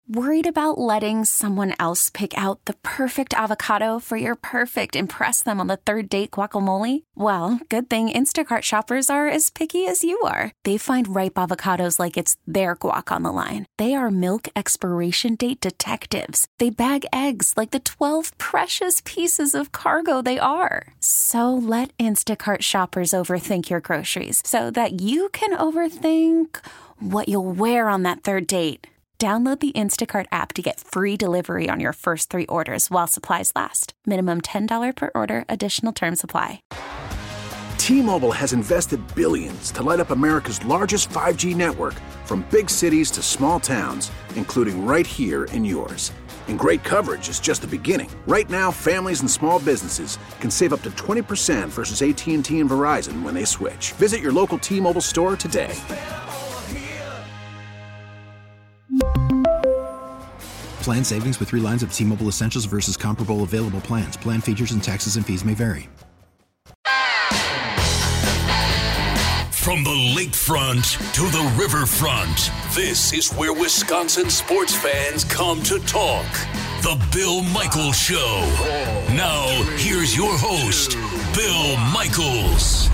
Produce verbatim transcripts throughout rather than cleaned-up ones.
Worried about letting someone else pick out the perfect avocado for your perfect impress them on the third date guacamole? Well, good thing Instacart shoppers are as picky as you are. They find ripe avocados like it's their guac on the line. They are milk expiration date detectives. They bag eggs like the twelve precious pieces of cargo they are. So let Instacart shoppers overthink your groceries so that you can overthink what you'll wear on that third date. Download the Instacart app to get free delivery on your first three orders while supplies last. Minimum ten dollars per order. Additional terms apply. T-Mobile has invested billions to light up America's largest five G network, from big cities to small towns, including right here in yours. And great coverage is just the beginning. Right now, families and small businesses can save up to twenty percent versus A T and T and Verizon when they switch. Visit your local T-Mobile store today. Plan savings with three lines of T-Mobile Essentials versus comparable available plans. Plan features and taxes and fees may vary. From the lakefront to the riverfront, this is where Wisconsin sports fans come to talk. The Bill Michaels Show. Now, here's your host, Bill Michaels.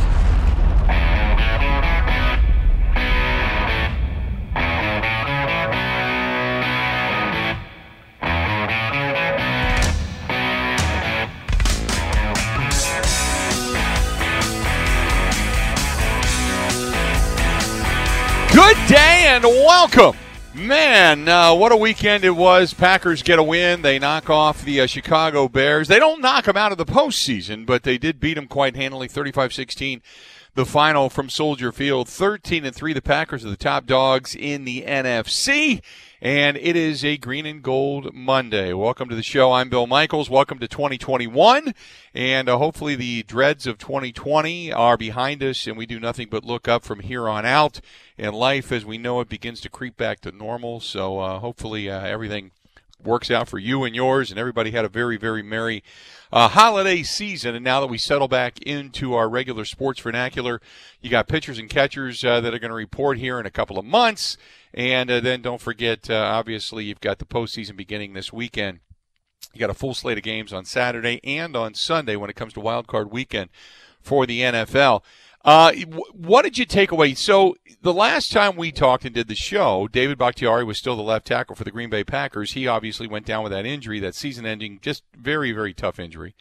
Good day and welcome. Man, uh, what a weekend it was. Packers get a win. They knock off the uh, Chicago Bears. They don't knock them out of the postseason, but they did beat them quite handily, thirty-five sixteen. The final from Soldier Field, thirteen and three. The Packers are the top dogs in the N F C, and it is a green and gold Monday. Welcome to the show. I'm Bill Michaels. Welcome to twenty twenty-one, and uh, hopefully the dreads of twenty twenty are behind us, and we do nothing but look up from here on out, and life as we know it begins to creep back to normal. So uh, hopefully uh, everything works out for you and yours, and everybody had a very, very merry uh, holiday season. And now that we settle back into our regular sports vernacular, you got pitchers and catchers uh, that are going to report here in a couple of months. And uh, then don't forget, uh, obviously, you've got the postseason beginning this weekend. You got a full slate of games on Saturday and on Sunday when it comes to Wild Card Weekend for the N F L. Uh, what did you take away? So the last time we talked and did the show, David Bakhtiari was still the left tackle for the Green Bay Packers. He obviously went down with that injury, that season-ending, just very, very tough injury.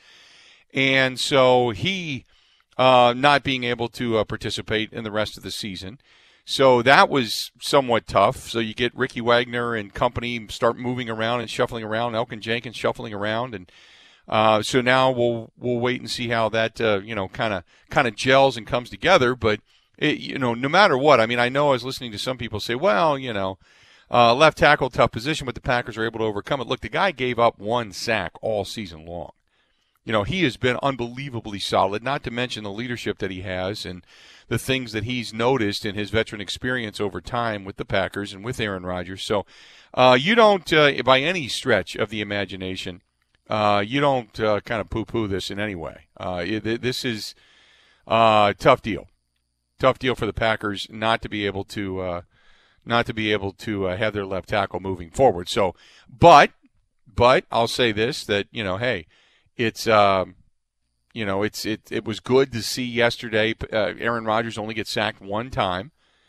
And so he uh, not being able to uh, participate in the rest of the season. So that was somewhat tough. So you get Ricky Wagner and company start moving around and shuffling around, Elkin Jenkins shuffling around, and Uh, so now we'll we'll wait and see how that uh, you know kind of kind of gels and comes together. But it, you know, no matter what, I mean, I know I was listening to some people say, well, you know, uh, left tackle, tough position, but the Packers are able to overcome it. Look, the guy gave up one sack all season long. You know, he has been unbelievably solid. Not to mention the leadership that he has and the things that he's noticed in his veteran experience over time with the Packers and with Aaron Rodgers. So uh, you don't, uh, by any stretch of the imagination. Uh, you don't uh, kind of poo-poo this in any way. Uh, it, this is a uh, tough deal, tough deal for the Packers not to be able to uh, not to be able to uh, have their left tackle moving forward. So, but but I'll say this, that you know, hey, it's um, you know, it's it it was good to see yesterday. Uh, Aaron Rodgers only get sacked one time,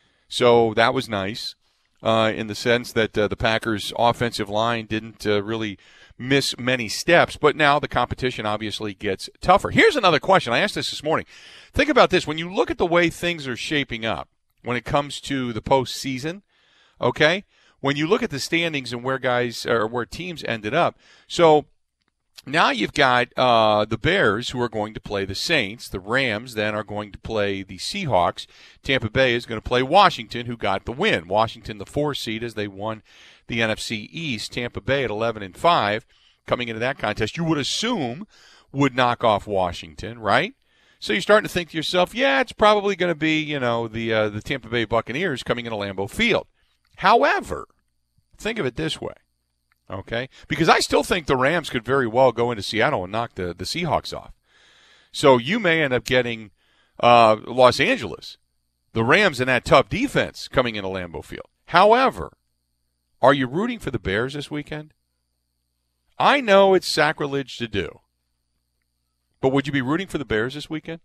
so that was nice uh, in the sense that uh, the Packers' offensive line didn't uh, really miss many steps, but now the competition obviously gets tougher. Here's another question. I asked this this morning. Think about this. When you look at the way things are shaping up when it comes to the postseason, okay, when you look at the standings and where guys or where teams ended up, so now you've got uh, the Bears who are going to play the Saints. The Rams then are going to play the Seahawks. Tampa Bay is going to play Washington, who got the win. Washington, the four seed, as they won the N F C East. Tampa Bay at eleven and five coming into that contest, you would assume would knock off Washington, right? So you're starting to think to yourself, yeah, it's probably going to be, you know, the uh, the Tampa Bay Buccaneers coming into Lambeau Field. However, think of it this way, okay? Because I still think the Rams could very well go into Seattle and knock the, the Seahawks off. So you may end up getting uh, Los Angeles, the Rams in that tough defense coming into Lambeau Field. However, Are you rooting for the Bears this weekend? I know it's sacrilege to do, but would you be rooting for the Bears this weekend?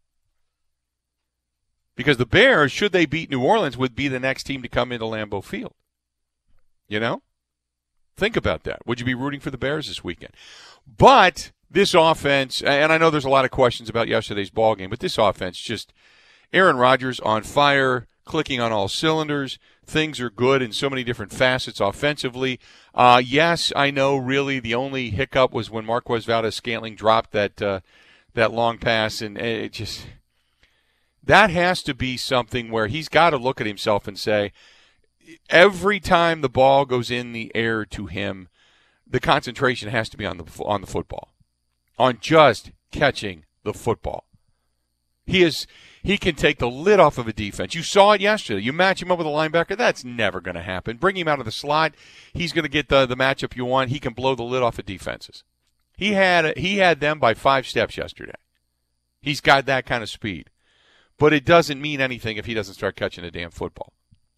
Because the Bears, should they beat New Orleans, would be the next team to come into Lambeau Field. You know? Think about that. Would you be rooting for the Bears this weekend? But this offense, and I know there's a lot of questions about yesterday's ball game, but this offense just, Aaron Rodgers on fire, clicking on all cylinders. Things are good in so many different facets offensively. Uh, yes, I know really the only hiccup was when Marquez Valdes-Scantling dropped that uh, that long pass, and it just that has to be something where he's got to look at himself and say, every time the ball goes in the air to him, the concentration has to be on the on the football, on just catching the football. He is he can take the lid off of a defense. You saw it yesterday. You match him up with a linebacker, that's never going to happen. Bring him out of the slot, he's going to get the the matchup you want. He can blow the lid off of defenses. He had he had them by five steps yesterday. He's got that kind of speed. But it doesn't mean anything if he doesn't start catching a damn football.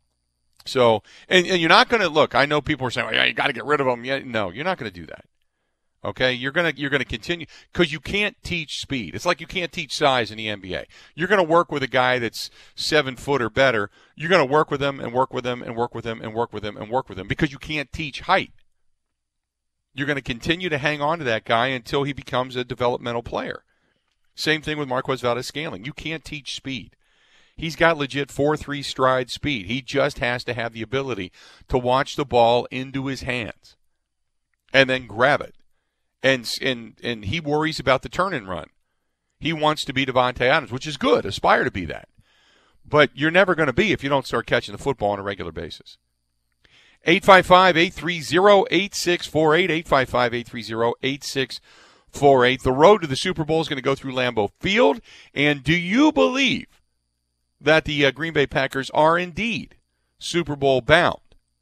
So, and, and you're not going to look. I know people are saying, well, "Yeah, you got to get rid of him." Yeah, no, you're not going to do that. Okay, you're gonna you're gonna continue because you can't teach speed. It's like you can't teach size in the N B A. You're gonna work with a guy that's seven foot or better. You're gonna work with him and work with him and work with him and work with him and work with him because you can't teach height. You're gonna continue to hang on to that guy until he becomes a developmental player. Same thing with Marquez Valdes-Scantling. You can't teach speed. He's got legit four three stride speed. He just has to have the ability to watch the ball into his hands and then grab it. And and and he worries about the turn and run. He wants to be Devontae Adams, which is good. Aspire to be that. But you're never going to be if you don't start catching the football on a regular basis. eight five five, eight three zero, eight six four eight, eight five five, eight three zero, eight six four eight. The road to the Super Bowl is going to go through Lambeau Field. And do you believe that the uh, Green Bay Packers are indeed Super Bowl bound?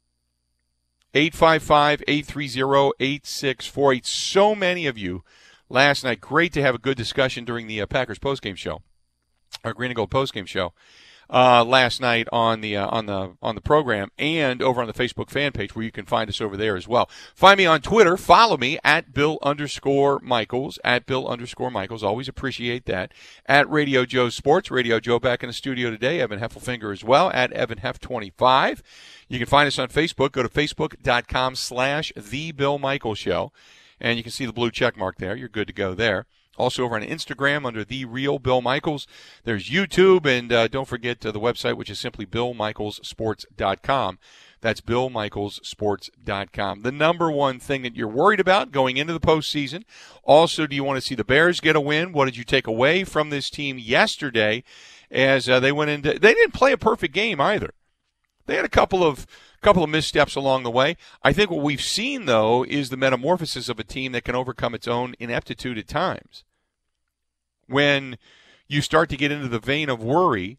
eight five five, eight three zero, eight six four eight. So many of you last night. Great to have a good discussion during the uh, Packers postgame show, our Green and Gold postgame show uh, last night on the uh, on the on the program and over on the Facebook fan page where you can find us over there as well. Find me on Twitter. Follow me at Bill underscore Michaels at Bill underscore Michaels. Always appreciate that. At Radio Joe Sports. Radio Joe back in the studio today. Evan Heffelfinger as well at Evan Heff twenty-five. You can find us on Facebook. Go to facebook.com slash The Bill Michaels Show, and you can see the blue check mark there. You're good to go there. Also over on Instagram under The Real Bill Michaels. There's YouTube, and uh, don't forget uh, the website, which is simply bill michaels sports dot com. That's bill michaels sports dot com. The number one thing that you're worried about going into the postseason. Also, do you want to see the Bears get a win? What did you take away from this team yesterday as uh, they went into – they didn't play a perfect game either. They had a couple of couple of missteps along the way. I think what we've seen, though, is the metamorphosis of a team that can overcome its own ineptitude at times. When you start to get into the vein of worry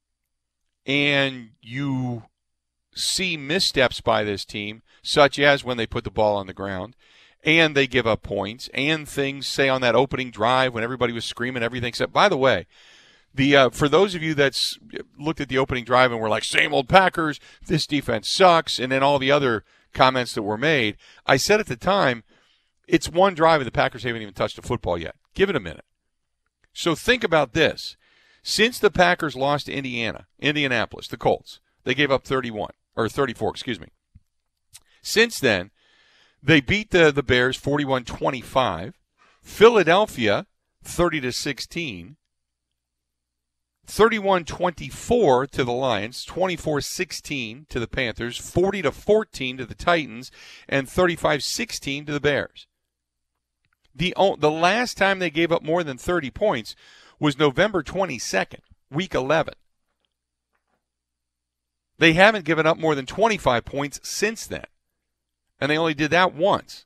and you see missteps by this team, such as when they put the ball on the ground and they give up points and things, say, on that opening drive when everybody was screaming everything except, by the way, The uh, for those of you that's looked at the opening drive and were like, same old Packers, this defense sucks, and then all the other comments that were made, I said at the time, it's one drive and the Packers haven't even touched the football yet. Give it a minute. So think about this. Since the Packers lost to Indiana, Indianapolis, the Colts, they gave up thirty-one, or thirty-four, excuse me. Since then, they beat the, the Bears forty-one twenty-five, Philadelphia thirty to sixteen, thirty-one twenty-four to the Lions, twenty-four sixteen to the Panthers, forty to fourteen to the Titans, and thirty-five sixteen to the Bears. The the last time they gave up more than thirty points was November twenty-second, week eleven. They haven't given up more than twenty-five points since then, and they only did that once.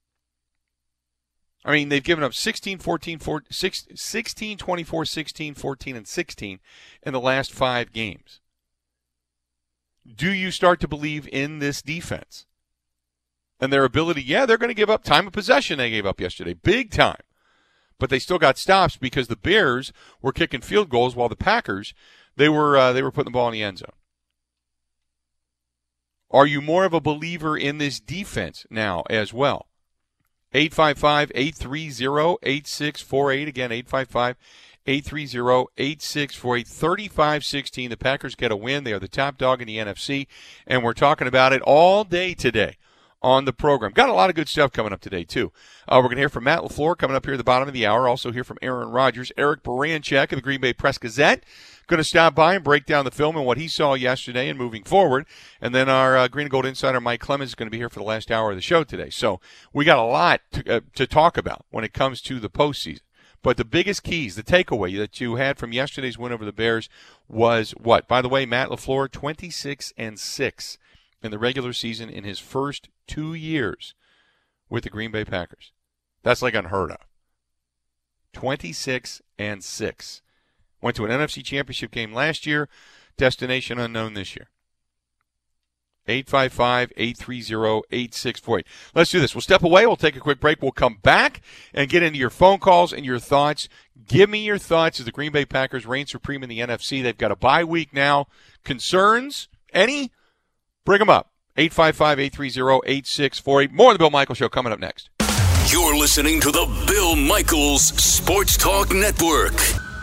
I mean, they've given up sixteen, fourteen, fourteen, sixteen, twenty-four, sixteen, fourteen, and sixteen in the last five games. Do you start to believe in this defense and their ability? Yeah, they're going to give up time of possession they gave up yesterday, big time. But they still got stops because the Bears were kicking field goals while the Packers, they were uh, they were putting the ball in the end zone. Are you more of a believer in this defense now as well? eight five five, eight three zero, eight six four eight. Again, eight five five, eight three zero, eight six four eight. thirty-five sixteen. The Packers get a win. They are the top dog in the N F C, and we're talking about it all day today on the program. Got a lot of good stuff coming up today, too. Uh, we're going to hear from Matt LaFleur coming up here at the bottom of the hour. Also hear from Aaron Rodgers. Eric Baranchek of the Green Bay Press-Gazette going to stop by and break down the film and what he saw yesterday and moving forward. And then our uh, Green and Gold insider, Mike Clemens, is going to be here for the last hour of the show today. So we got a lot to, uh, to talk about when it comes to the postseason. But the biggest keys, the takeaway that you had from yesterday's win over the Bears was what? By the way, Matt LaFleur, twenty-six and six in the regular season in his first two years with the Green Bay Packers. That's like unheard of. twenty-six and six. Went to an N F C Championship game last year. Destination unknown this year. eight five five, eight three zero, eight six four eight. Let's do this. We'll step away. We'll take a quick break. We'll come back and get into your phone calls and your thoughts. Give me your thoughts as the Green Bay Packers reign supreme in the N F C. They've got a bye week now. Concerns? Any? Bring them up. eight five five, eight three zero, eight six four eight. More of the Bill Michaels Show coming up next. You're listening to the Bill Michaels Sports Talk Network.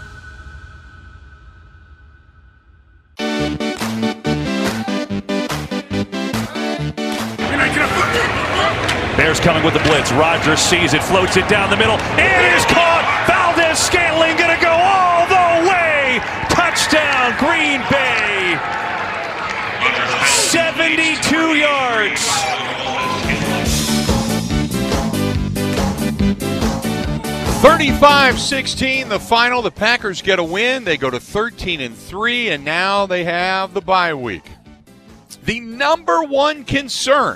Bears coming with the blitz. Rodgers sees it, floats it down the middle. It is caught. Valdes-Scantling going to go all the way. Touchdown, Green Bay. seventy-two yards. thirty-five sixteen, the final. The Packers get a win. They go to thirteen and three, and now they have the bye week. The number one concern,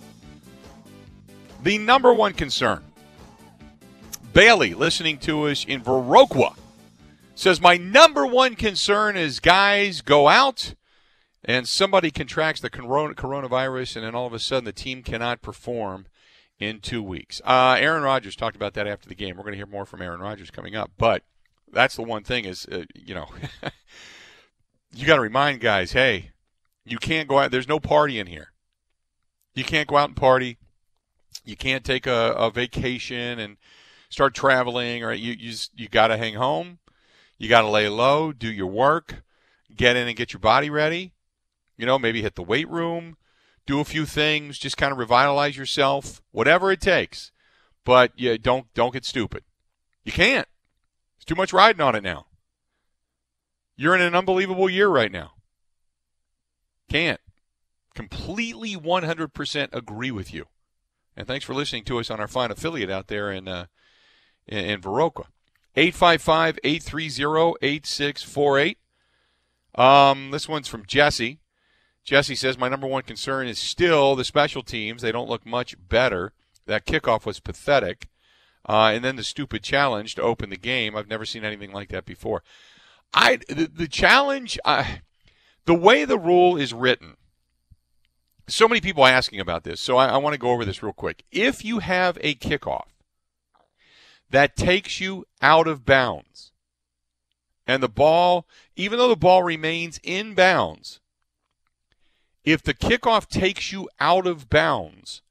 the number one concern, Bailey, listening to us in Viroqua, says, my number one concern is guys go out and somebody contracts the coronavirus, and then all of a sudden the team cannot perform in two weeks. Uh, Aaron Rodgers talked about that after the game. We're going to hear more from Aaron Rodgers coming up. But that's the one thing is, uh, you know, you got to remind guys, hey, you can't go out. There's no party in here. You can't go out and party. You can't take a, a vacation and start traveling. Or you you, you got to hang home. You got to lay low, do your work, get in and get your body ready. You know, maybe hit the weight room, do a few things, just kind of revitalize yourself, whatever it takes. But you don't don't get stupid. You can't. There's too much riding on it now. You're in an unbelievable year right now. Can't. Completely one hundred percent agree with you. And thanks for listening to us on our fine affiliate out there in uh, in, in Viroqua. eight five five, eight three zero, eight six four eight. Um, this one's from Jesse. Jesse says, my number one concern is still the special teams. They don't look much better. That kickoff was pathetic. Uh, and then the stupid challenge to open the game. I've never seen anything like that before. I The, the challenge, uh, the way the rule is written, so many people are asking about this, so I, I want to go over this real quick. If you have a kickoff that takes you out of bounds, and the ball, even though the ball remains in bounds, if the kickoff takes you out of bounds,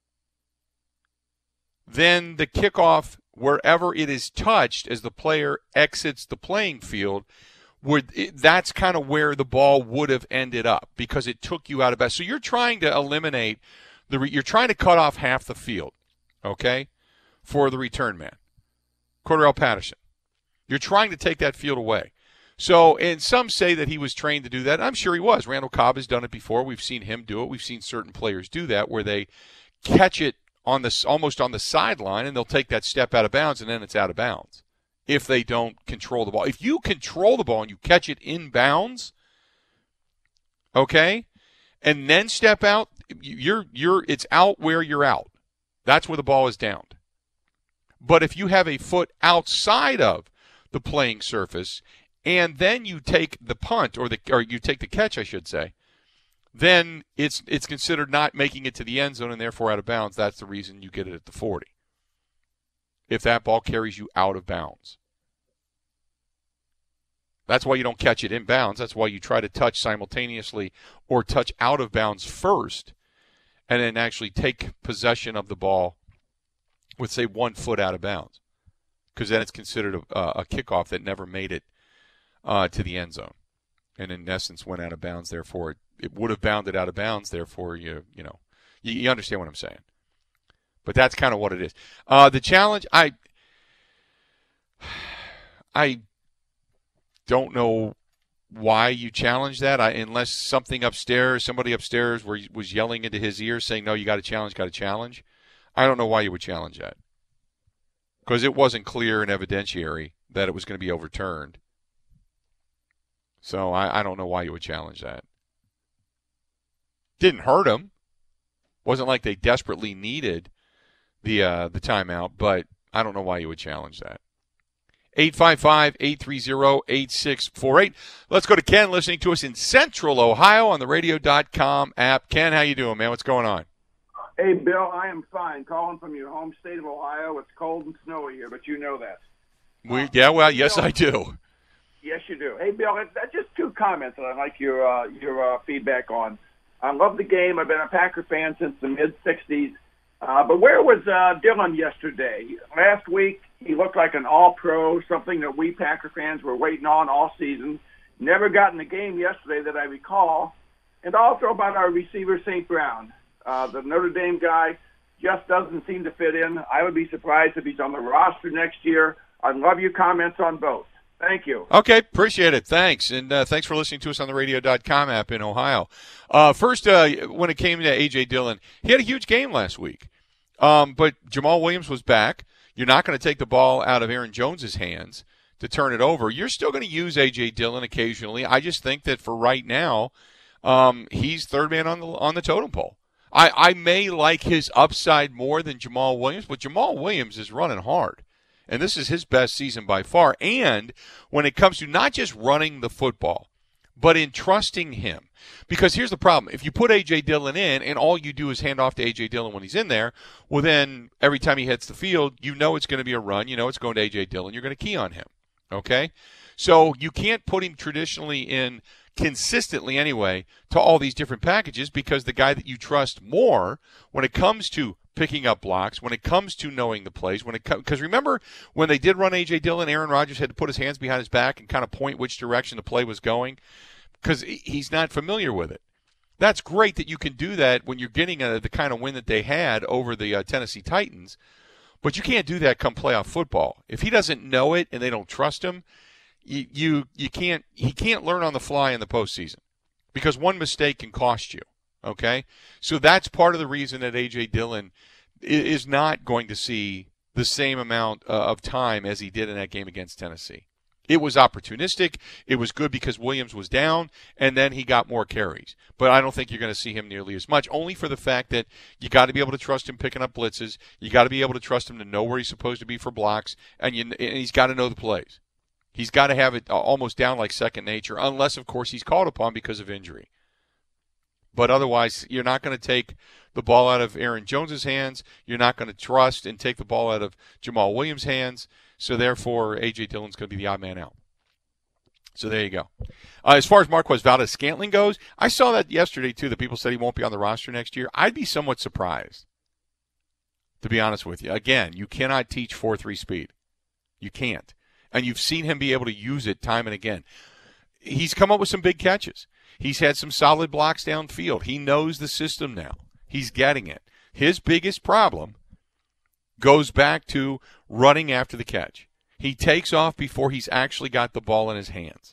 then the kickoff, wherever it is touched as the player exits the playing field, would it, that's kind of where the ball would have ended up because it took you out of bounds. So you're trying to eliminate the, you're trying to cut off half the field, okay, for the return man, Cordarrelle Patterson. You're trying to take that field away. So, and some say that he was trained to do that. I'm sure he was. Randall Cobb has done it before. We've seen him do it. We've seen certain players do that where they catch it on the almost on the sideline and they'll take that step out of bounds and then it's out of bounds if they don't control the ball. If you control the ball and you catch it in bounds, okay, and then step out, you're you're it's out where you're out. That's where the ball is downed. But if you have a foot outside of the playing surface and then you take the punt or the or you take the catch, I should say, then it's it's considered not making it to the end zone and therefore out of bounds. That's the reason you get it at the forty. If that ball carries you out of bounds. That's why you don't catch it in bounds. That's why you try to touch simultaneously or touch out of bounds first and then actually take possession of the ball with, say, one foot out of bounds, because then it's considered a, a kickoff that never made it uh, to the end zone and, in essence, went out of bounds. Therefore, it, it would have bounded out of bounds. Therefore, you you know, you, you understand what I'm saying. But that's kind of what it is. Uh, the challenge, I I don't know why you challenge that, I, unless something upstairs, somebody upstairs were, was yelling into his ear saying, no, you got to challenge, got to challenge. I don't know why you would challenge that, because it wasn't clear and evidentiary that it was going to be overturned. So I, I don't know why you would challenge that. Didn't hurt him. Wasn't like they desperately needed the uh, the timeout, but I don't know why you would challenge that. eight five five, eight three zero, eight six four eight. Let's go to Ken, listening to us in Central Ohio on the radio dot com app. Ken, how you doing, man? What's going on? Hey, Bill, I am fine. Calling from your home state of Ohio. It's cold and snowy here, but you know that. We, uh, yeah, well, yes, Bill, I do. Yes, you do. Hey, Bill, that's just two comments that I'd like your uh, your uh, feedback on. I love the game. I've been a Packer fan since the mid sixties. Uh, but where was uh, Dillon yesterday? Last week, he looked like an all-pro, something that we Packer fans were waiting on all season. Never got in the game yesterday that I recall. And also about our receiver, Saint Brown. Uh, the Notre Dame guy just doesn't seem to fit in. I would be surprised if he's on the roster next year. I'd love your comments on both. Thank you. Okay, appreciate it. Thanks. And uh, thanks for listening to us on the radio dot com app in Ohio. Uh, first, uh, when it came to A J. Dillon, he had a huge game last week. Um, but Jamal Williams was back. You're not going to take the ball out of Aaron Jones's hands to turn it over. You're still going to use A J. Dillon occasionally. I just think that for right now, um, he's third man on the on the totem pole. I, I may like his upside more than Jamal Williams, but Jamal Williams is running hard. And this is his best season by far. And when it comes to not just running the football, but in trusting him. Because here's the problem. If you put A J. Dillon in and all you do is hand off to A J. Dillon when he's in there, well then every time he hits the field, you know it's going to be a run. You know it's going to A J. Dillon. You're going to key on him. Okay? So you can't put him traditionally in consistently anyway to all these different packages, because the guy that you trust more when it comes to picking up blocks, when it comes to knowing the plays, when it because remember when they did run A J. Dillon, Aaron Rodgers had to put his hands behind his back and kind of point which direction the play was going because he's not familiar with it. That's great that you can do that when you're getting a, the kind of win that they had over the uh, Tennessee Titans, but you can't do that come playoff football. If he doesn't know it and they don't trust him, you you, you can't he can't learn on the fly in the postseason, because one mistake can cost you. Okay, so that's part of the reason that A J. Dillon is not going to see the same amount of time as he did in that game against Tennessee. It was opportunistic. It was good because Williams was down, and then he got more carries. But I don't think you're going to see him nearly as much, only for the fact that you got to be able to trust him picking up blitzes. You got to be able to trust him to know where he's supposed to be for blocks, and, you, and he's got to know the plays. He's got to have it almost down like second nature, unless, of course, he's called upon because of injury. But otherwise, you're not going to take the ball out of Aaron Jones's hands. You're not going to trust and take the ball out of Jamal Williams' hands. So, therefore, A J. Dillon's going to be the odd man out. So, there you go. Uh, as far as Marquez Valdes-Scantling goes, I saw that yesterday, too, that people said he won't be on the roster next year. I'd be somewhat surprised, to be honest with you. Again, you cannot teach four three speed. You can't. And you've seen him be able to use it time and again. He's come up with some big catches. He's had some solid blocks downfield. He knows the system now. He's getting it. His biggest problem goes back to running after the catch. He takes off before he's actually got the ball in his hands.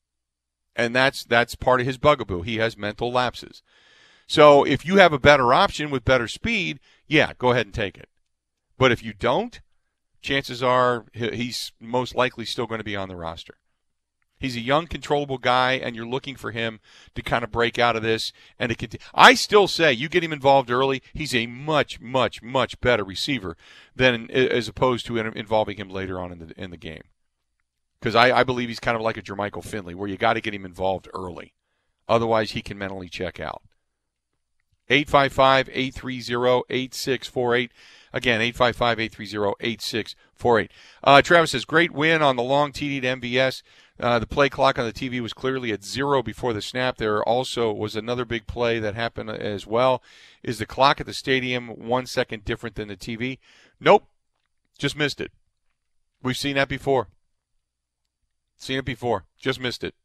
And that's that's part of his bugaboo. He has mental lapses. So if you have a better option with better speed, yeah, go ahead and take it. But if you don't, chances are he's most likely still going to be on the roster. He's a young, controllable guy, and you're looking for him to kind of break out of this and to continue. I still say you get him involved early, he's a much, much, much better receiver than as opposed to involving him later on in the in the game. Because I, I believe he's kind of like a Jermichael Finley, where you got to get him involved early. Otherwise, he can mentally check out. eight five five, eight three zero, eight six four eight. Again, eight five five, eight three zero, eight six four eight. Uh, Travis says, great win on the long T D to M V S. Uh, the play clock on the T V was clearly at zero before the snap. There also was another big play that happened as well. Is the clock at the stadium one second different than the T V? Nope. Just missed it. We've seen that before. Seen it before. Just missed it.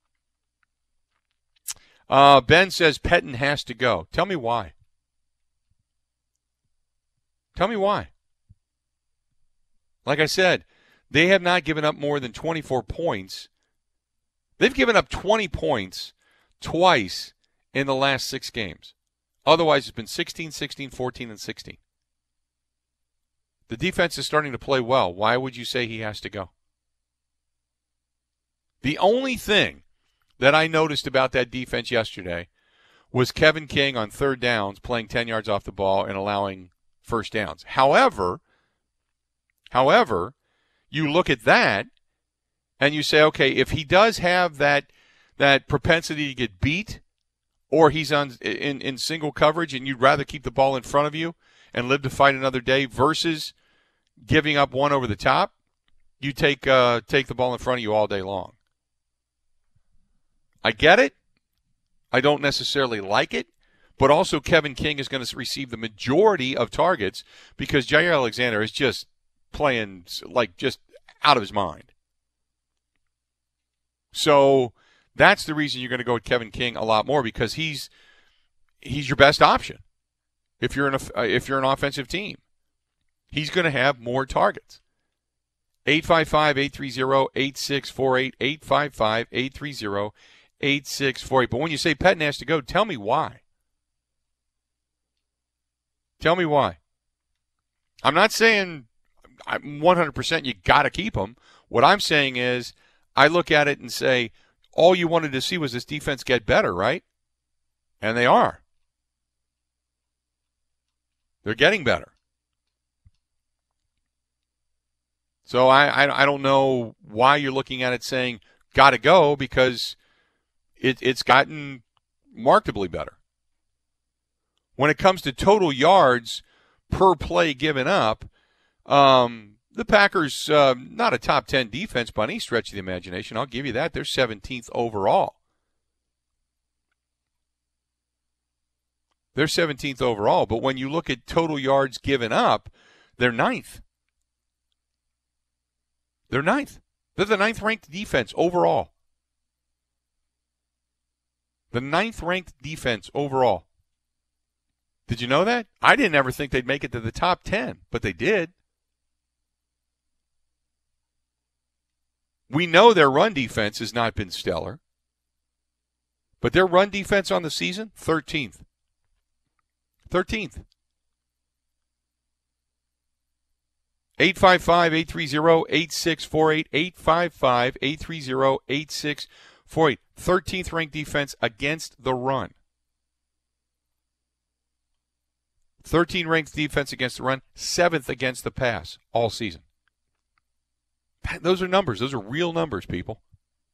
Uh, Ben says Pettine has to go. Tell me why. Tell me why. Like I said, they have not given up more than twenty-four points. They've given up twenty points twice in the last six games. Otherwise, it's been sixteen, sixteen, fourteen, and sixteen. The defense is starting to play well. Why would you say he has to go? The only thing that I noticed about that defense yesterday was Kevin King on third downs playing ten yards off the ball and allowing first downs. However, however, you look at that and you say, okay, if he does have that that propensity to get beat, or he's on in, in single coverage and you'd rather keep the ball in front of you and live to fight another day versus giving up one over the top, you take uh, take the ball in front of you all day long. I get it. I don't necessarily like it. But also Kevin King is going to receive the majority of targets because Jair Alexander is just playing like just out of his mind. So that's the reason you're going to go with Kevin King a lot more, because he's he's your best option. If you're an if you're an offensive team, he's going to have more targets. eight five five, eight three zero, eight six four eight, eight five five, eight three zero, eight six four eight. But when you say Pettine has to go, tell me why. Tell me why. I'm not saying I'm one hundred percent you got to keep him. What I'm saying is I look at it and say all you wanted to see was this defense get better, right? And they are. They're getting better. So I, I, I don't know why you're looking at it saying got to go, because it, it's gotten markedly better. When it comes to total yards per play given up, um, the Packers, uh, not a top ten defense by any stretch of the imagination. I'll give you that. They're seventeenth overall. They're seventeenth overall. But when you look at total yards given up, they're ninth. They're ninth. They're the ninth-ranked defense overall. The ninth-ranked defense overall. Did you know that? I didn't ever think they'd make it to the top ten, but they did. We know their run defense has not been stellar, but their run defense on the season, thirteenth. thirteenth. eight five five, eight three zero, eight six four eight, eight five five, eight three zero, eight six four eight. thirteenth ranked defense against the run. thirteenth ranked defense against the run, seventh against the pass all season. Those are numbers. Those are real numbers, people.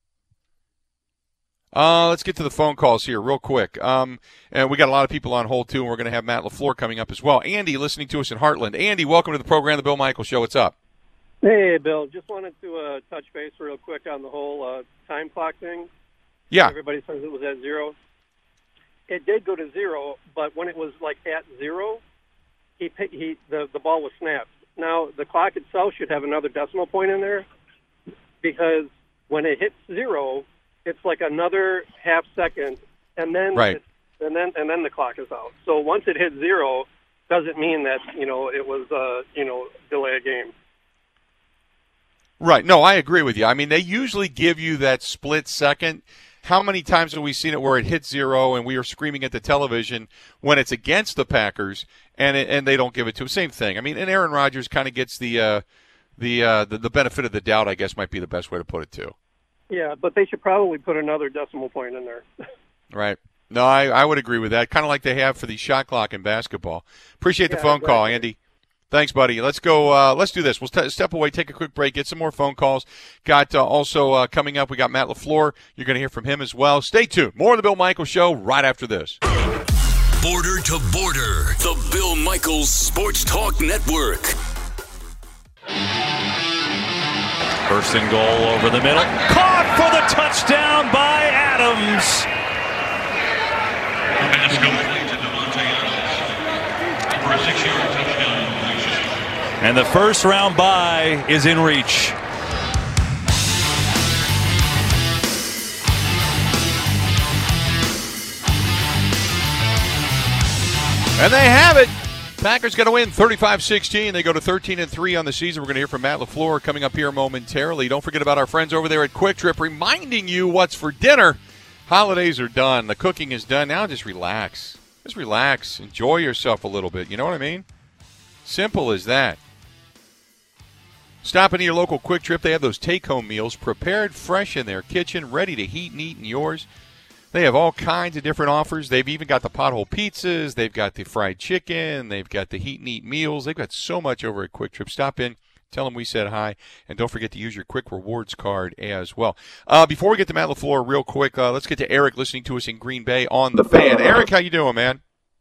Uh, let's get to the phone calls here real quick. Um, and we got a lot of people on hold, too, and we're going to have Matt LaFleur coming up as well. Andy, listening to us in Heartland. Andy, welcome to the program, The Bill Michaels Show. What's up? Hey, Bill. Just wanted to uh, touch base real quick on the whole uh, time clock thing. Yeah. Everybody says it was at zero. It did go to zero, but when it was, like, at zero, he, he the, the ball was snapped. Now, the clock itself should have another decimal point in there, because when it hits zero, it's like another half second, and then right. it, and then and then the clock is out. So once it hits zero, doesn't mean that you know it was uh, you know delay a game. Right. No, I agree with you. I mean, they usually give you that split second. How many times have we seen it where it hits zero and we are screaming at the television when it's against the Packers and it, and they don't give it to them? Same thing. I mean, and Aaron Rodgers kind of gets the, uh, the, uh, the the benefit of the doubt, I guess might be the best way to put it, too. Yeah, but they should probably put another decimal point in there. Right. No, I, I would agree with that. Kind of like they have for the shot clock in basketball. Appreciate the yeah, phone exactly. call, Andy. Thanks, buddy. Let's go. Uh, let's do this. We'll st- step away, take a quick break, get some more phone calls. Got uh, also uh, coming up, we got Matt LaFleur. You're going to hear from him as well. Stay tuned. More of the Bill Michaels Show right after this. Border to Border, the Bill Michaels Sports Talk Network. First and goal over the middle. Caught for the touchdown by Adams. For a six-yard touchdown. And the first round bye is in reach. And they have it. Packers going to win thirty-five sixteen. They go to thirteen and three on the season. We're going to hear from Matt LaFleur coming up here momentarily. Don't forget about our friends over there at Quick Trip, reminding you what's for dinner. Holidays are done. The cooking is done. Now just relax. Just relax. Enjoy yourself a little bit. You know what I mean? Simple as that. Stop into your local Quick Trip. They have those take-home meals prepared fresh in their kitchen, ready to heat and eat in yours. They have all kinds of different offers. They've even got the pothole pizzas. They've got the fried chicken. They've got the heat and eat meals. They've got so much over at Quick Trip. Stop in. Tell them we said hi. And don't forget to use your Quick Rewards card as well. Uh, before we get to Matt LaFleur real quick, uh, let's get to Eric listening to us in Green Bay on The Fan. Eric, how you doing, man?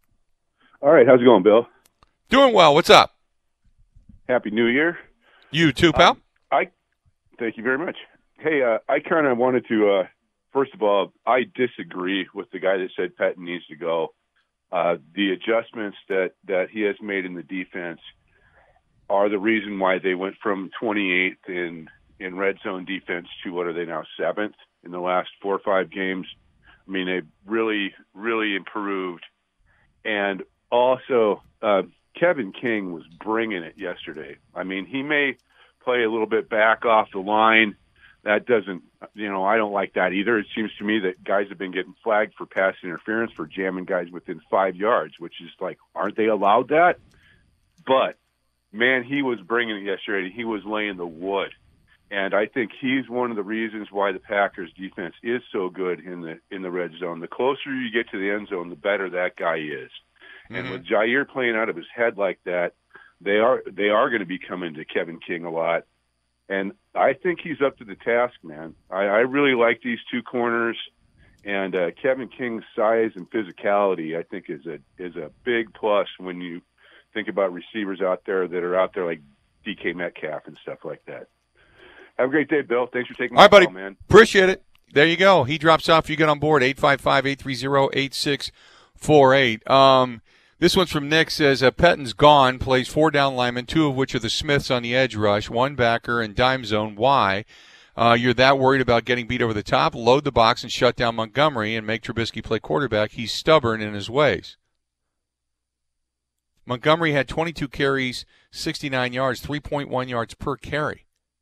All right. How's it going, Bill? Doing well. What's up? Happy New Year. You too, pal. Um, I Thank you very much. Hey, uh, I kind of wanted to uh, – First of all, I disagree with the guy that said Pettine needs to go. Uh, the adjustments that, that he has made in the defense are the reason why they went from twenty-eighth in, in red zone defense to what are they now, seventh in the last four or five games. I mean, they really, really improved. And also, uh, Kevin King was bringing it yesterday. I mean, he may play a little bit back off the line. That doesn't, you know, I don't like that either. It seems to me that guys have been getting flagged for pass interference for jamming guys within five yards, which is like, aren't they allowed that? But, man, he was bringing it yesterday. He was laying the wood. And I think he's one of the reasons why the Packers defense is so good in the in the red zone. The closer you get to the end zone, the better that guy is. Mm-hmm. And with Jair playing out of his head like that, they are they are going to be coming to Kevin King a lot. And I think he's up to the task, man. I, I really like these two corners, and uh, Kevin King's size and physicality, I think, is a is a big plus when you think about receivers out there that are out there like D K Metcalf and stuff like that. Have a great day, Bill. Thanks for taking my All right, buddy. call, man. Appreciate it. There you go. He drops off. You get on board, eight five five, eight three zero, eight six four eight. Um, This one's from Nick, says, uh, Pettine's gone, plays four down linemen, two of which are the Smiths on the edge rush, one backer and dime zone. Why? Uh, you're that worried about getting beat over the top? Load the box and shut down Montgomery and make Trubisky play quarterback. He's stubborn in his ways. Montgomery had twenty-two carries, sixty-nine yards, three point one yards per carry.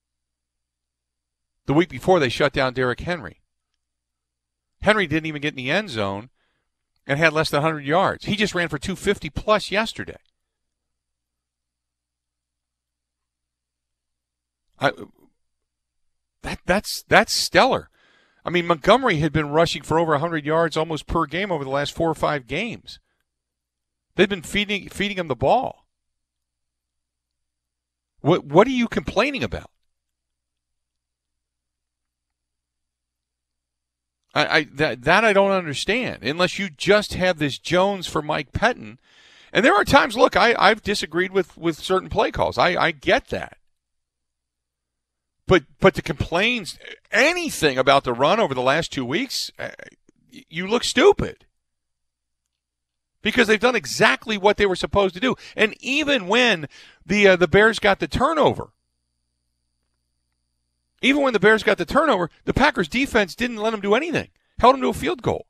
The week before, they shut down Derrick Henry. Henry didn't even get in the end zone and had less than one hundred yards. He just ran for two fifty plus yesterday. I, that that's that's stellar. I mean, Montgomery had been rushing for over one hundred yards almost per game over the last four or five games. They've been feeding feeding him the ball. What what are you complaining about? I, I that that I don't understand unless you just have this Jones for Mike Pettine. And there are times, look, I, I've disagreed with, with certain play calls. I, I get that. But but to complain anything about the run over the last two weeks, uh, you look stupid. Because they've done exactly what they were supposed to do. And even when the uh, the Bears got the turnover, even when the Bears got the turnover, the Packers defense didn't let them do anything. Held them to a field goal.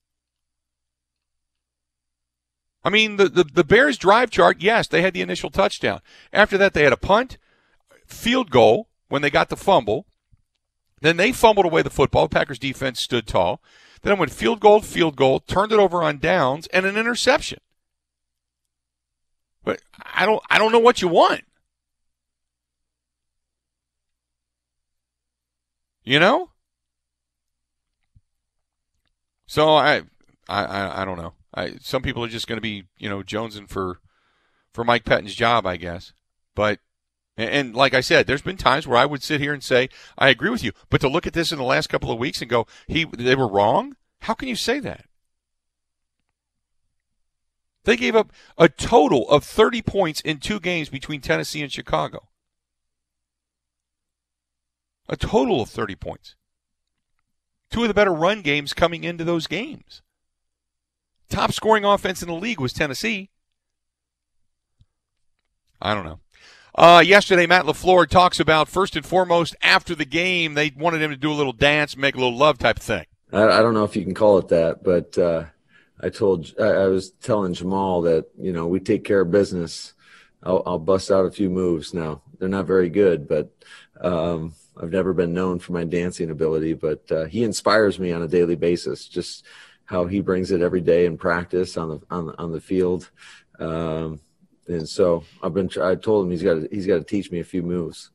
I mean, the, the, the Bears drive chart, yes, they had the initial touchdown. After that, they had a punt, field goal when they got the fumble. Then they fumbled away the football. The Packers defense stood tall. Then it went field goal, field goal, turned it over on downs, and an interception. But I don't I don't know what you want. You know? So I I I don't know. I, some people are just going to be, you know, jonesing for for Mike Pettine's job, I guess. But and, and like I said, there's been times where I would sit here and say I agree with you. But to look at this in the last couple of weeks and go, he they were wrong. How can you say that? They gave up a total of thirty points in two games between Tennessee and Chicago. A total of thirty points. Two of the better run games coming into those games. Top scoring offense in the league was Tennessee. I don't know. Uh, yesterday, Matt LaFleur talks about, first and foremost, after the game, they wanted him to do a little dance, make a little love type of thing. I, I don't know if you can call it that, but uh, I told, I, I was telling Jamal that, you know, we take care of business. I'll, I'll bust out a few moves now. They're not very good, but um, I've never been known for my dancing ability, but uh, he inspires me on a daily basis, just how he brings it every day in practice on the on the, on the field. Um, and so I've been I told him he's got to, he's got to teach me a few moves.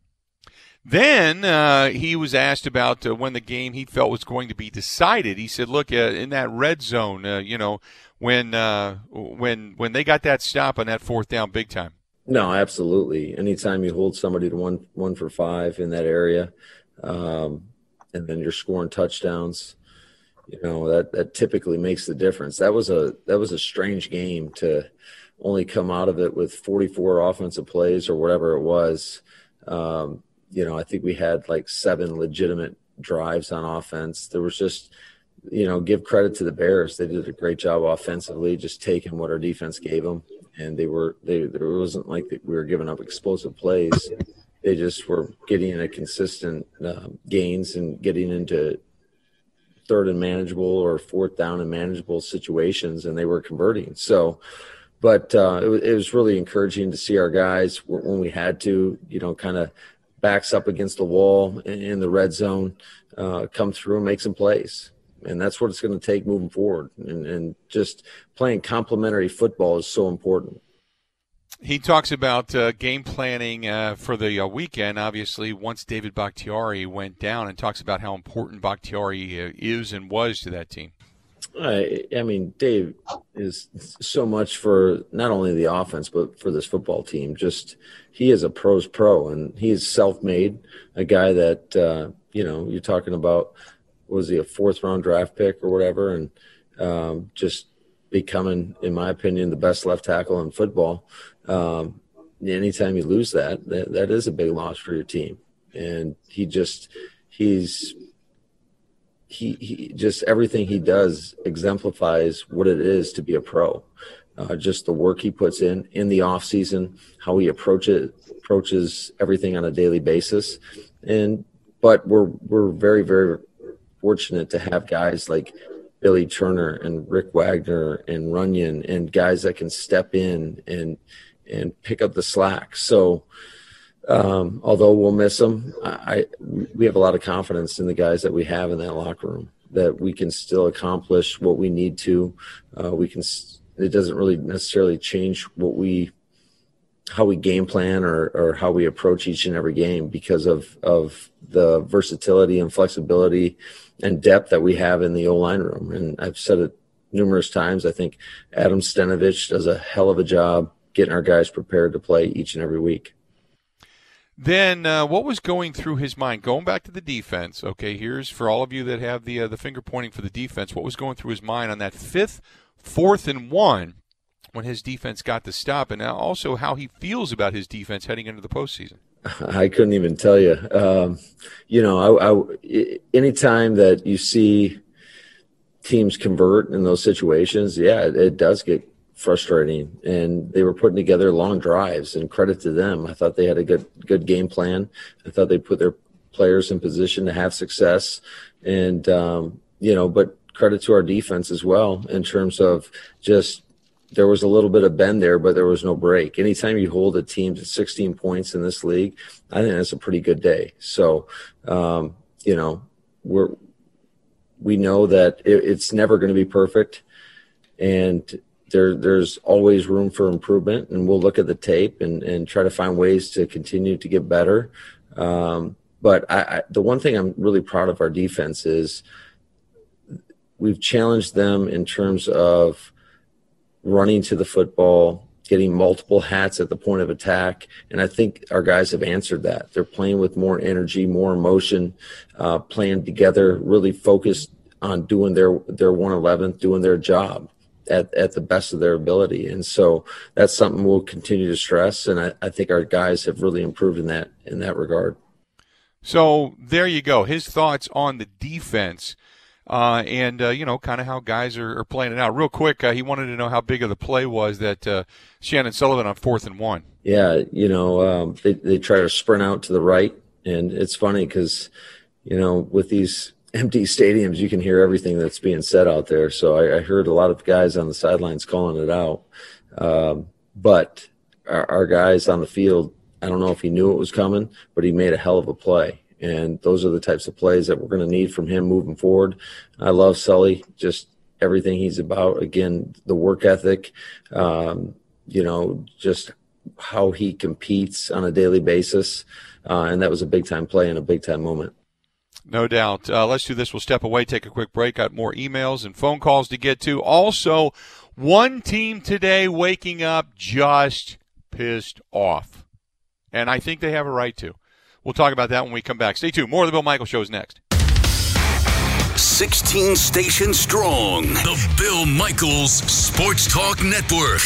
Then uh, he was asked about uh, when the game he felt was going to be decided. He said, look, uh, in that red zone, uh, you know, when uh, when when they got that stop on that fourth down big time. No, absolutely. Anytime you hold somebody to one one for five in that area, um, and then you're scoring touchdowns, you know, that, that typically makes the difference. That was a that was a strange game to only come out of it with forty-four offensive plays or whatever it was. Um, you know, I think we had like seven legitimate drives on offense. There was just, you know, give credit to the Bears. They did a great job offensively, just taking what our defense gave them. And they were, they, there wasn't like we were giving up explosive plays. They just were getting a consistent uh, gains and getting into third and manageable or fourth down and manageable situations, and they were converting. So, but uh, it, it was really encouraging to see our guys when we had to, you know, kind of backs up against the wall in, in the red zone, uh, come through and make some plays. And that's what it's going to take moving forward. And, and just playing complementary football is so important. He talks about uh, game planning uh, for the uh, weekend, obviously, once David Bakhtiari went down, and talks about how important Bakhtiari uh, is and was to that team. I, I mean, Dave is so much for not only the offense, but for this football team. Just he is a pro's pro, and he is self-made, a guy that, uh, you know, you're talking about, was he a fourth round draft pick or whatever, and um, just becoming, in my opinion, the best left tackle in football. Um, anytime you lose that, that, that is a big loss for your team. And he just, he's, he, he just, everything he does exemplifies what it is to be a pro. Uh, just the work he puts in, in the off season, how he approach it, approaches everything on a daily basis. And, but we're, we're very, very fortunate to have guys like Billy Turner and Rick Wagner and Runyon and guys that can step in and and pick up the slack. So um, although we'll miss them, I, I we have a lot of confidence in the guys that we have in that locker room, that we can still accomplish what we need to. Uh, we can. It doesn't really necessarily change what we how we game plan or, or how we approach each and every game because of, of the versatility and flexibility and depth that we have in the O-line room. And I've said it numerous times. I think Adam Stenavich does a hell of a job getting our guys prepared to play each and every week. Then uh, what was going through his mind? Going back to the defense, okay, here's for all of you that have the uh, the finger pointing for the defense, what was going through his mind on that fifth, fourth and one when his defense got the stop, and also how he feels about his defense heading into the postseason? I couldn't even tell you. Um, you know, I, I, anytime that you see teams convert in those situations, yeah, it, it does get frustrating. And they were putting together long drives, and credit to them. I thought they had a good good game plan. I thought they put their players in position to have success. And, um, you know, but credit to our defense as well in terms of just there was a little bit of bend there, but there was no break. Anytime you hold a team to sixteen points in this league, I think that's a pretty good day. So, um, you know, we're we know that it, it's never going to be perfect, and there there's always room for improvement. And we'll look at the tape and and try to find ways to continue to get better. Um, but I, I, the one thing I'm really proud of our defense is we've challenged them in terms of running to the football, getting multiple hats at the point of attack. And I think our guys have answered that. They're playing with more energy, more emotion, uh, playing together, really focused on doing their, their one eleventh, doing their job. at, at the best of their ability. And so that's something we'll continue to stress. And I, I think our guys have really improved in that, in that regard. So there you go. His thoughts on the defense uh, and, uh, you know, kind of how guys are, are playing it out. Real quick, uh, he wanted to know how big of the play was that uh, Shannon Sullivan on fourth and one. Yeah, you know, um, they, they try to sprint out to the right. And it's funny because, you know, with these empty stadiums, you can hear everything that's being said out there. So I, I heard a lot of guys on the sidelines calling it out. Um, but our, our guys on the field, I don't know if he knew it was coming, but he made a hell of a play. And those are the types of plays that we're going to need from him moving forward. I love Sully, just everything he's about. Again, the work ethic, um, you know, just how he competes on a daily basis. Uh, and that was a big-time play and a big-time moment. No doubt. Uh, let's do this. We'll step away, take a quick break. Got more emails and phone calls to get to. Also, one team today waking up just pissed off. And I think they have a right to. We'll talk about that when we come back. Stay tuned. More of the Bill Michaels Show is next. sixteen stations strong. The Bill Michaels Sports Talk Network.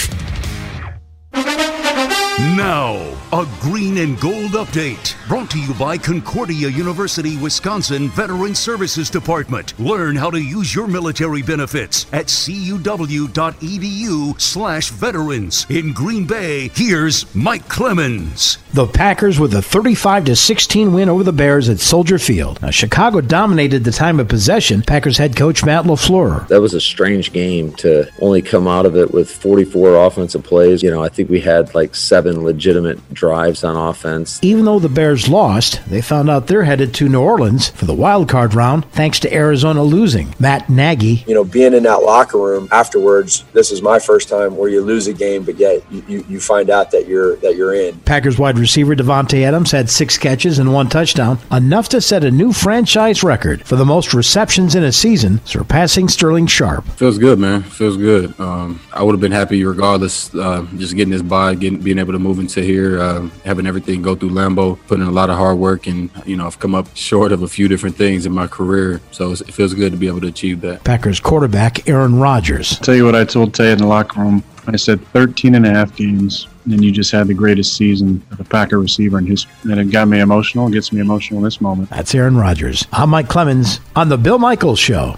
Now, a green and gold update brought to you by Concordia University, Wisconsin Veteran Services Department. Learn how to use your military benefits at cuw.edu slash veterans. In Green Bay, here's Mike Clemens. The Packers with a thirty-five to sixteen win over the Bears at Soldier Field. Now, Chicago dominated the time of possession. Packers head coach Matt LaFleur. That was a strange game to only come out of it with forty-four offensive plays. You know, I think we had like seven legitimate drives on offense. Even though the Bears lost, they found out they're headed to New Orleans for the wild card round thanks to Arizona losing. Matt Nagy. You know, being in that locker room afterwards, this is my first time where you lose a game, but yet you, you, you find out that you're that you're in. Packers wide receiver Devontae Adams had six catches and one touchdown, enough to set a new franchise record for the most receptions in a season, surpassing Sterling Sharp. Feels good, man. Feels good. Um, I would have been happy regardless, uh, just getting this bye, getting, being able to move into here, uh, having everything go through Lambeau, putting in a lot of hard work, and, you know, I've come up short of a few different things in my career, so it feels good to be able to achieve that. Packers quarterback Aaron Rodgers. I'll tell you what I told Tay in the locker room. I said thirteen and a half games, and you just had the greatest season of a Packer receiver in history. And it got me emotional. It gets me emotional in this moment. That's Aaron Rodgers. I'm Mike Clemens on The Bill Michaels Show.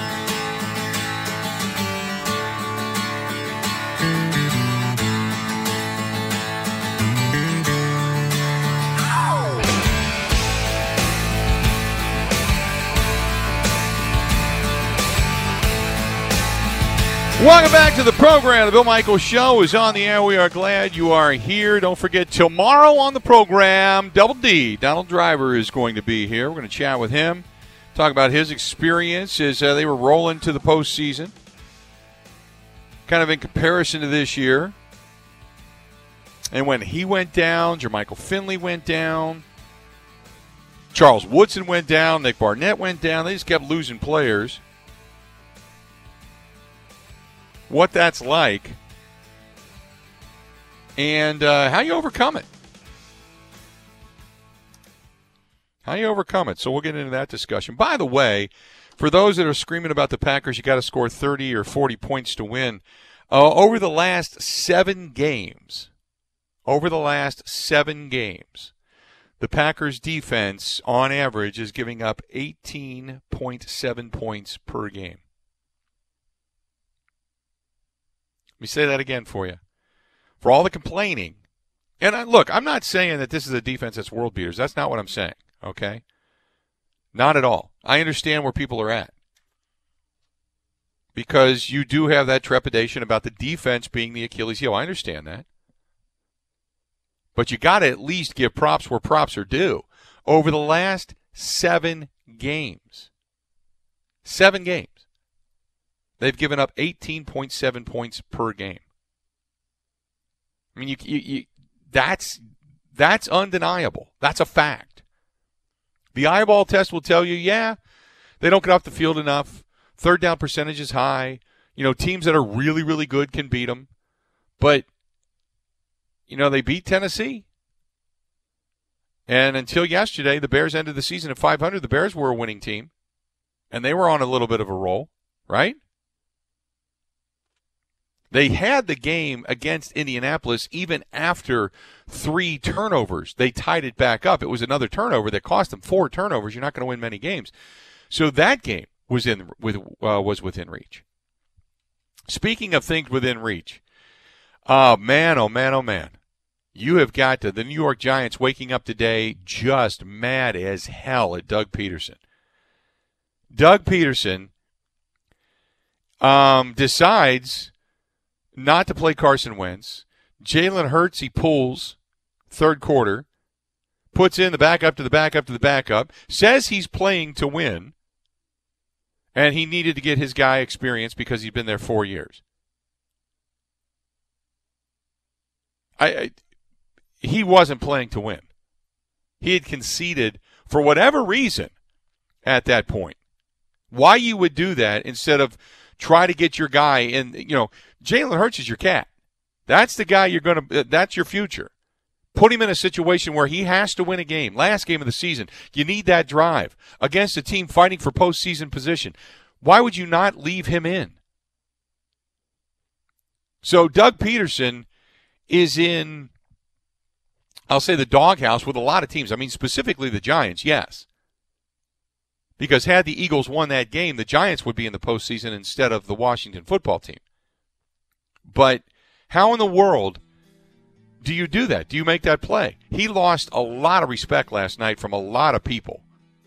Welcome back to the program. The Bill Michaels Show is on the air. We are glad you are here. Don't forget, tomorrow on the program, Double D, Donald Driver, is going to be here. We're going to chat with him, talk about his experience as uh, they were rolling to the postseason, kind of in comparison to this year. And when he went down, Jermichael Finley went down, Charles Woodson went down, Nick Barnett went down. They just kept losing players. What that's like, and uh, how you overcome it. How you overcome it. So we'll get into that discussion. By the way, for those that are screaming about the Packers, you got to score thirty or forty points to win. Uh, over the last seven games, over the last seven games, the Packers defense, on average, is giving up eighteen point seven points per game. Let me say that again for you. For all the complaining, and I, look, I'm not saying that this is a defense that's world beaters. That's not what I'm saying, okay? Not at all. I understand where people are at. Because you do have that trepidation about the defense being the Achilles heel. I understand that. But you got to at least give props where props are due. Over the last seven games, seven games, they've given up eighteen point seven points per game. I mean, you, you, you, that's that's undeniable. That's a fact. The eyeball test will tell you, yeah, they don't get off the field enough. Third down percentage is high. You know, teams that are really, really good can beat them. But, you know, they beat Tennessee. And until yesterday, the Bears ended the season at five hundred. The Bears were a winning team. And they were on a little bit of a roll, right? They had the game against Indianapolis even after three turnovers. They tied it back up. It was another turnover that cost them four turnovers. You're not going to win many games. So that game was in with uh, was within reach. Speaking of things within reach, oh, man, oh, man, oh, man. You have got to, the New York Giants waking up today just mad as hell at Doug Peterson. Doug Peterson um, decides not to play Carson Wentz. Jalen Hurts, he pulls third quarter, puts in the backup to the backup to the backup, says he's playing to win, and he needed to get his guy experience because he's been there four years. I, I he wasn't playing to win. He had conceded for whatever reason at that point. Why you would do that instead of try to get your guy in, you know, Jalen Hurts is your cat. That's the guy you're going to, that's your future. Put him in a situation where he has to win a game. Last game of the season. You need that drive against a team fighting for postseason position. Why would you not leave him in? So Doug Peterson is in, I'll say, the doghouse with a lot of teams. I mean, specifically the Giants, yes. Because had the Eagles won that game, the Giants would be in the postseason instead of the Washington football team. But how in the world do you do that? Do you make that play? He lost a lot of respect last night from a lot of people.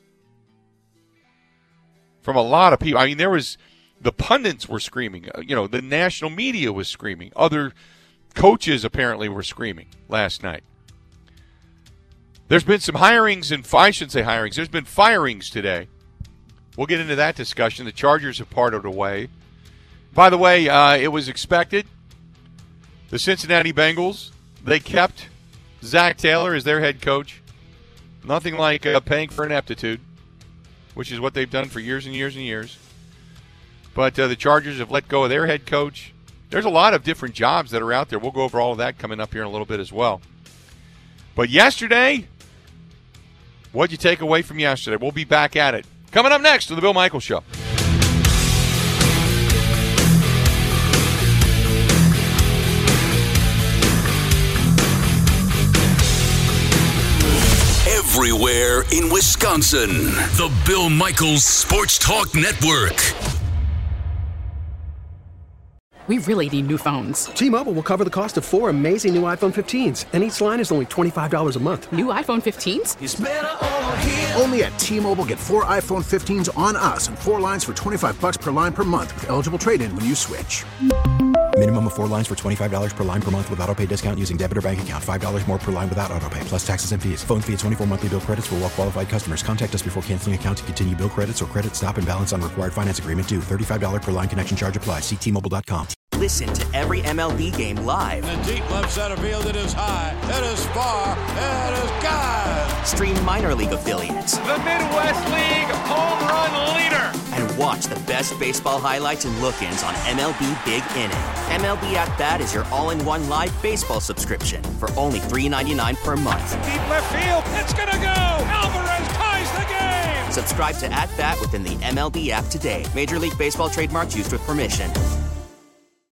From a lot of people. I mean, there was, the pundits were screaming. You know, the national media was screaming. Other coaches apparently were screaming last night. There's been some hirings, and I shouldn't say hirings. There's been firings today. We'll get into that discussion. The Chargers have parted away. By the way, uh, it was expected. The Cincinnati Bengals, they kept Zach Taylor as their head coach. Nothing like uh, paying for ineptitude, which is what they've done for years and years and years. But uh, the Chargers have let go of their head coach. There's a lot of different jobs that are out there. We'll go over all of that coming up here in a little bit as well. But yesterday, what'd you take away from yesterday? We'll be back at it. Coming up next to the Bill Michaels Show. Everywhere in Wisconsin, the Bill Michaels Sports Talk Network. We really need new phones. T-Mobile will cover the cost of four amazing new iPhone fifteens, and each line is only twenty-five dollars a month. New iPhone fifteens? It's better over here. Only at T-Mobile, get four iPhone fifteens on us and four lines for twenty-five dollars per line per month with eligible trade-in when you switch. Minimum of four lines for twenty-five dollars per line per month with autopay discount using debit or bank account. five dollars more per line without autopay, plus taxes and fees. Phone fee at twenty-four monthly bill credits for well-qualified customers. Contact us before canceling account to continue bill credits or credit stop and balance on required finance agreement due. thirty-five dollars per line connection charge applies. See T Mobile dot com. Listen to every M L B game live. In the deep left center field, it is high, it is far, it is gone. Stream minor league affiliates. The Midwest League home run leader. And watch the best baseball highlights and look-ins on M L B Big Inning. M L B At Bat is your all-in-one live baseball subscription for only three dollars and ninety-nine cents per month. Deep left field, it's gonna go. Alvarez ties the game. Subscribe to At Bat within the M L B app today. Major League Baseball trademarks used with permission.